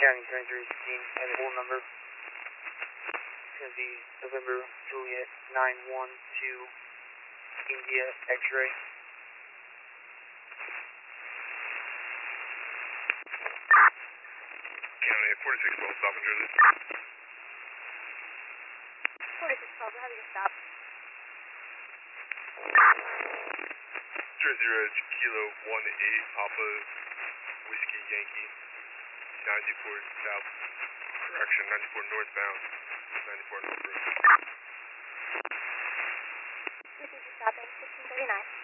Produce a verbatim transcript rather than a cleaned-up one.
County twenty-three sixteen, and the whole number is going to be November Juliet nine one two India X-ray. County at forty-six twelve, stop and Jersey. forty-six twelve, how do you stop? Jersey Ridge, Kilo one eight, Papa Whiskey Yankee, ninety-four south, correction, ninety-four northbound, ninety-four north road. This is stopping, sixteen thirty-nine.